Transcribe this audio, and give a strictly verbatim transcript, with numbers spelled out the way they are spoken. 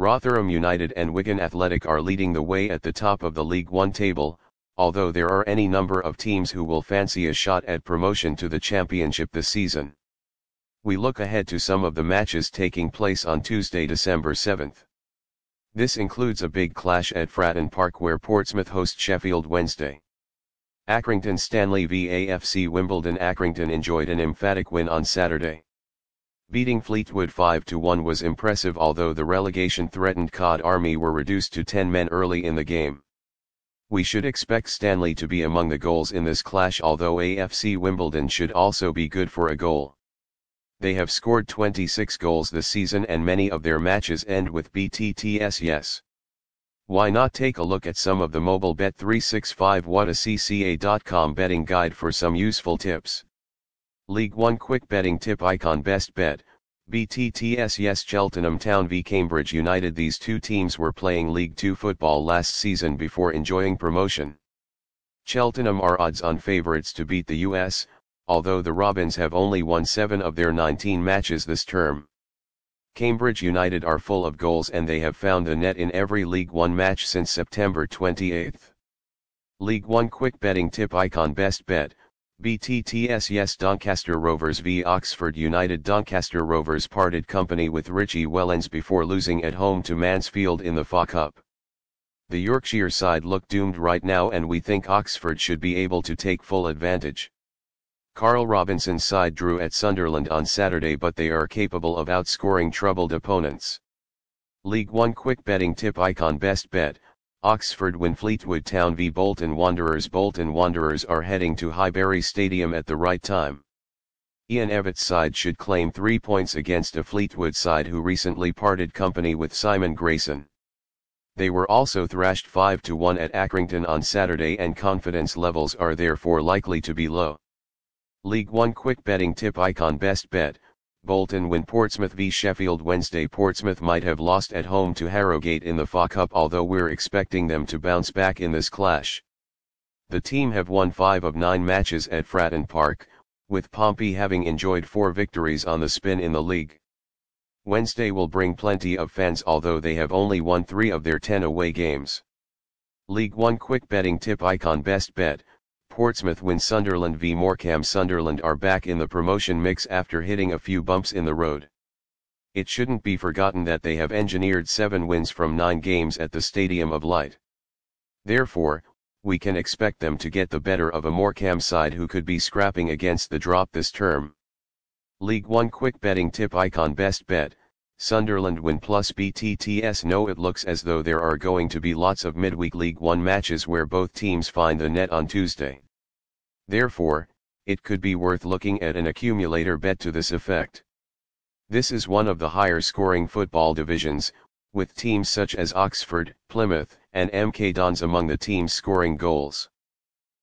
Rotherham United and Wigan Athletic are leading the way at the top of the League One table, although there are any number of teams who will fancy a shot at promotion to the Championship this season. We look ahead to some of the matches taking place on Tuesday, December seventh. This includes a big clash at Fratton Park where Portsmouth host Sheffield Wednesday. Accrington Stanley v A F C Wimbledon. Accrington enjoyed an emphatic win on Saturday. Beating Fleetwood five to one was impressive, although the relegation-threatened Cod Army were reduced to ten men early in the game. We should expect Stanley to be among the goals in this clash, although A F C Wimbledon should also be good for a goal. They have scored twenty-six goals this season and many of their matches end with B T T S yes. Why not take a look at some of the mobile Bet three sixty-five what a c c a dot com betting guide for some useful tips. League One quick betting tip icon best bet, B T T S yes. Cheltenham Town v Cambridge United. These two teams were playing League Two football last season before enjoying promotion. Cheltenham are odds-on favourites to beat the U S, although the Robins have only won seven of their nineteen matches this term. Cambridge United are full of goals and they have found the net in every League One match since September twenty-eighth. League One quick betting tip icon best bet, B T T S yes. Doncaster Rovers v Oxford United. Doncaster Rovers parted company with Richie Wellens before losing at home to Mansfield in the F A Cup. The Yorkshire side look doomed right now and we think Oxford should be able to take full advantage. Carl Robinson's side drew at Sunderland on Saturday, but they are capable of outscoring troubled opponents. League One quick betting tip icon best bet, Oxford win Fleetwood Town v Bolton Wanderers. Bolton Wanderers are heading to Highbury Stadium at the right time. Ian Evans' side should claim three points against a Fleetwood side who recently parted company with Simon Grayson. They were also thrashed five to one at Accrington on Saturday and confidence levels are therefore likely to be low. League One quick betting tip icon best bet, Bolton win Portsmouth v Sheffield Wednesday. Portsmouth might have lost at home to Harrogate in the F A Cup, although we're expecting them to bounce back in this clash. The team have won five of nine matches at Fratton Park, with Pompey having enjoyed four victories on the spin in the league. Wednesday will bring plenty of fans, although they have only won three of their ten away games. League One quick betting tip icon best bet, Portsmouth win Sunderland v Morecambe. Sunderland are back in the promotion mix after hitting a few bumps in the road. It shouldn't be forgotten that they have engineered seven wins from nine games at the Stadium of Light. Therefore, we can expect them to get the better of a Morecambe side who could be scrapping against the drop this term. League One quick betting tip icon best bet, Sunderland win plus B T T S. No, it looks as though there are going to be lots of midweek League One matches where both teams find the net on Tuesday. Therefore, it could be worth looking at an accumulator bet to this effect. This is one of the higher scoring football divisions, with teams such as Oxford, Plymouth, and M K Dons among the teams scoring goals.